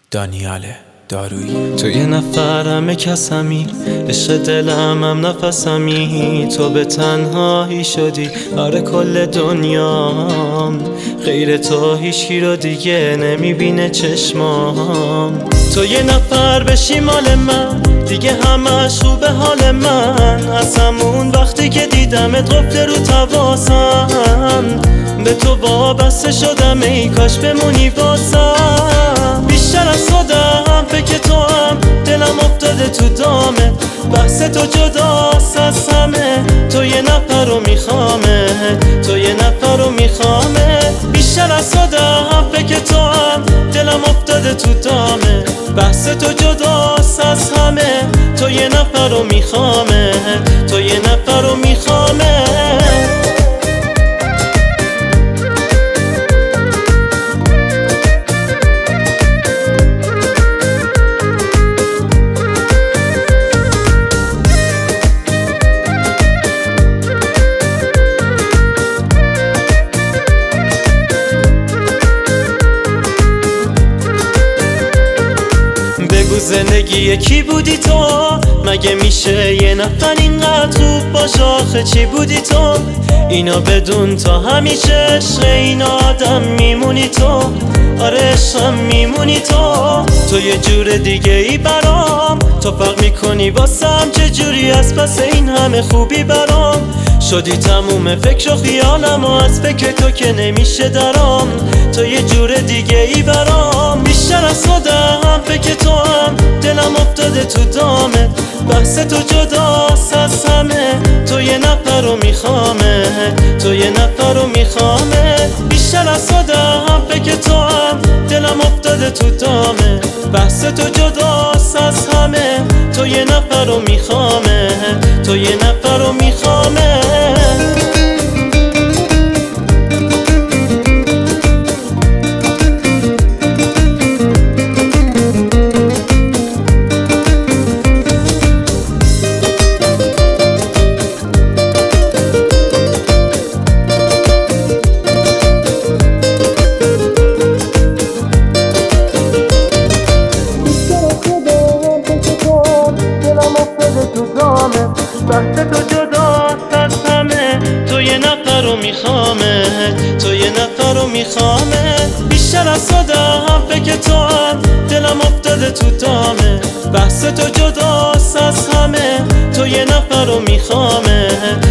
دانیال دارویی. تو یه نفر همه کسمی، عشق دلم هم نفسمی. تو به تنهایی شدی آره کل دنیام، غیر تو هیچکی رو دیگه نمیبینه چشمام. تو یه نفر بشی مال من دیگه همش خوبه حال من. از همون وقتی که دیدمت قفل رو تواسم، به تو وابسته شدم ای کاش بمونی واسم. بیشتر از خودم فکر تو هم دلم افتاده تو دامه، بحث تو جداست از همه. تو یه نفر رو میخوامه، تو یه نفر رو میخوامه. بیشتر از خودم فکر تو هم دلم افتاده تو دامه، بحث تو جداست از همه. تو یه نفر رو میخوامه، تو یه نفر رو میخوامه. زندگی یکی بودی تو، مگه میشه یه نفر اینقدر خوب باشه؟ آخه چی بودی تو؟ اینا بدون تا همیشه عشق این آدم میمونی تو، آره عشقم میمونی تو. تو یه جور دیگه ای برام، تو فرق میکنی واسم چجوری از پس این همه خوبی برام. شدی تموم فکر و خیالم و از فکر تو که نمیشه درام. تو یه جور دیگه ای برام، بیشتر از خودم فکر تو هم دلم افتاده تو دامه، بحث تو جداست از همه. تو یه نفر رو میخوامه، تو یه نفر رو میخوامه. بیشتر از خودم فکر تو هم دلم افتاده تو دامه، بحث تو جداست از همه. تو یه نفر رو میخوامه، تو یه نفر رو میخوامه. بحث تو جداست از همه. تو یه نفر رو میخوامه، تو یه نفر رو میخوامه. بیشتر از خودم فکر تو هم دلم افتاده تو دامه، بحث تو جداست از همه. تو یه نفر رو میخوامه،